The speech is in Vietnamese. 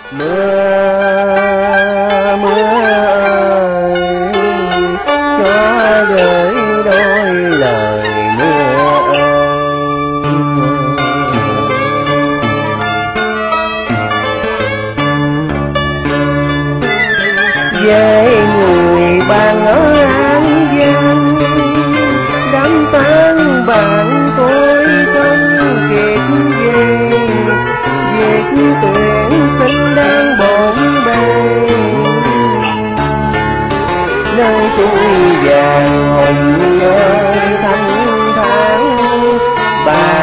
Mưa mưa ơi, cho gửi đôi lời mưa ơi. Về người bạn ở An Giang, đám tang bạn tôi không kịp về. Việc tuyển sinh đang bộn bề, nơi tôi vàng hồng ơi thanh thang.